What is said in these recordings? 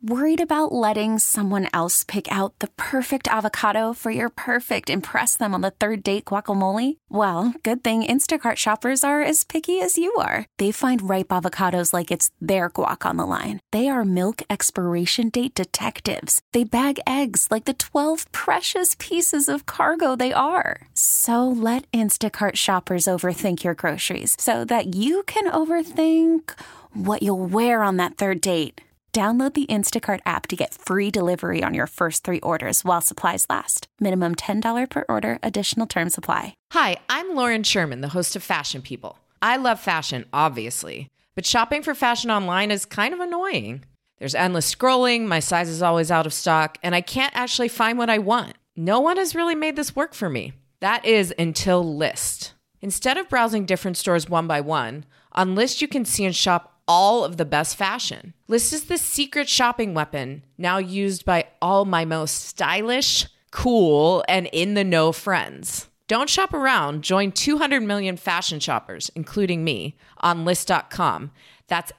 Worried about letting someone else pick out the perfect avocado for your perfect impress them on the third date guacamole? Well, good thing Instacart shoppers are as picky as you are. They find ripe avocados like it's their guac on the line. They are milk expiration date detectives. They bag eggs like the 12 precious pieces of cargo they are. So let Instacart shoppers overthink your groceries so that you can overthink what you'll wear on that third date. Download the Instacart app to get free delivery on your first 3 orders while supplies last. Minimum $10 per order. Additional terms apply. Hi, I'm Lauren Sherman, the host of Fashion People. I love fashion, obviously, but shopping for fashion online is kind of annoying. There's endless scrolling, my size is always out of stock, and I can't actually find what I want. No one has really made this work for me. That is until Lyst. Instead of browsing different stores one by one, on Lyst you can see and shop all of the best fashion. Lyst is the secret shopping weapon now used by all my most stylish, cool, and in-the-know friends. Don't shop around. Join 200 million fashion shoppers, including me, on Lyst.com. That's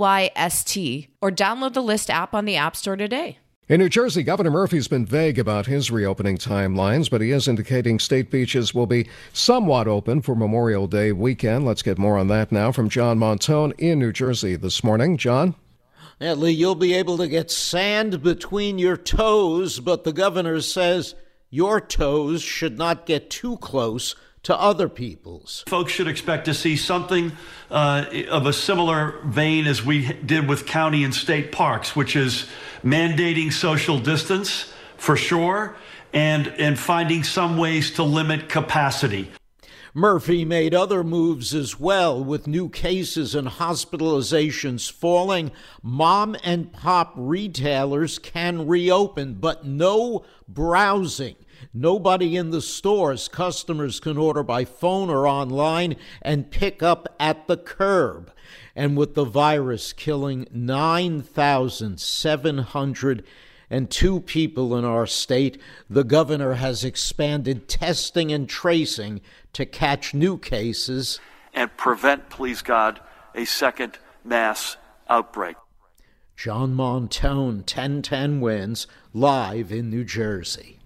Lyst, or download the Lyst app on the App Store today. In New Jersey, Governor Murphy's been vague about his reopening timelines, but he is indicating state beaches will be somewhat open for Memorial Day weekend. Let's get more on that now from John Montone in New Jersey this morning. John? Yeah, Lee, you'll be able to get sand between your toes, but the governor says your toes should not get too close to other people's. Folks should expect to see something of a similar vein as we did with county and state parks, which is mandating social distance for sure, and finding some ways to limit capacity. Murphy made other moves as well, with new cases and hospitalizations falling. Mom and pop retailers can reopen, but no browsing. Nobody in the stores. Customers can order by phone or online and pick up at the curb. And with the virus killing 9,702 people in our state, the governor has expanded testing and tracing to catch new cases and prevent, please God, a second mass outbreak. John Montone, 1010 Wins, live in New Jersey.